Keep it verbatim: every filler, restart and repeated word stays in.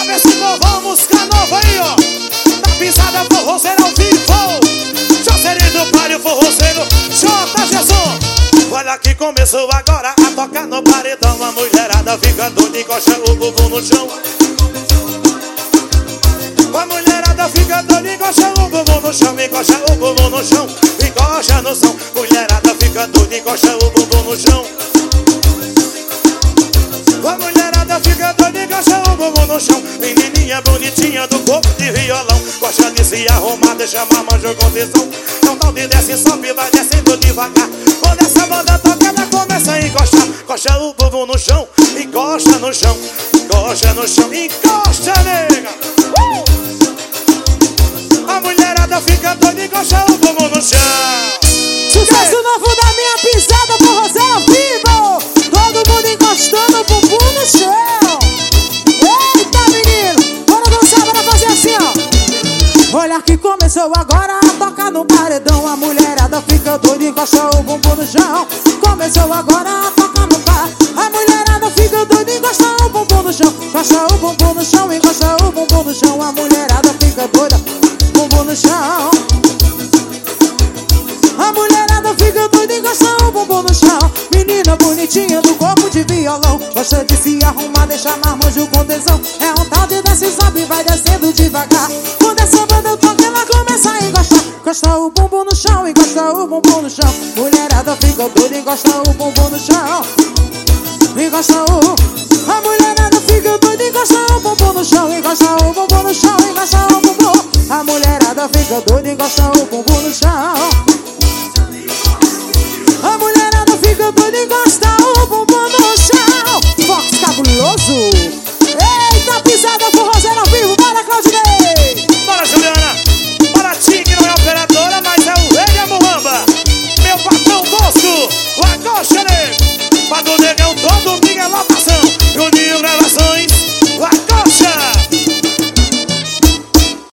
Sabe esse povão, música nova aí, ó. Na pisada, forrozeiro ao vivo. Jocelyn do Palio, forrozeiro J. Gerson. Olha que começou agora a tocar no paredão. A mulherada fica doida, encosta o bumbum no chão. A mulherada fica doida, encosta o bumbum no chão. Encosta o bumbum no chão, encosta no chão. Mulherada fica doida, encosta o bumbum no chão. A mulherada fica doida, encosta o bumbum no chão. Menininha bonitinha do corpo de violão. Gosta de se arrumar, deixa a mamãe com tesão. Não tal de desce, sobe, vai descendo devagar. Quando essa banda toca, ela começa a encostar. Encosta o bumbum no chão, encosta no chão. Encosta no chão, encosta, nega. uh! A mulherada fica doida, encosta o bumbum no chão. Sucesso Ei. novo da minha pisada, forrozeiro ao vivo. Todo mundo encostando o bumbum no chão. Eita, menino, bora dançar, bora fazer assim, ó. Olha que começou agora a tocar no paredão. A mulherada fica doida, encosta o bumbum no chão. Começou agora a tocar no par. A mulherada fica doida, encosta o bumbum no chão. Encosta o bumbum no chão, encosta o bumbum no chão. A mulherada fica doida, bumbum no chão. A mulherada fica doida, encosta o bumbum no chão. Menina bonitinha do corpo de violão. Gosta de se arrumar, deixa marmanjo com tesão. É um tal de desce, sobe e vai descendo devagar. Quando essa banda toca, ela começa a encostar. Encosta o bumbum no chão, encosta o bumbum no chão. Mulherada fica doida, encosta o bumbum no chão. Encosta o... A mulherada fica doida, encosta o bumbum no chão. Encosta o bumbum no chão, encosta o bumbum. A mulherada fica doida, encosta o bumbum no chão. A mulherada fica doida, encosta o bumbum no chão. Fox cabuloso. Eita, pisada, forrozeiro ao vivo. Bora, Claudinei. Bora, Juliana. Bora, ti, que não é operadora, mas é o rei da Muamba. Meu patrão Bosco, o Agoxa, né? Pra do negão todo domingo é lotação.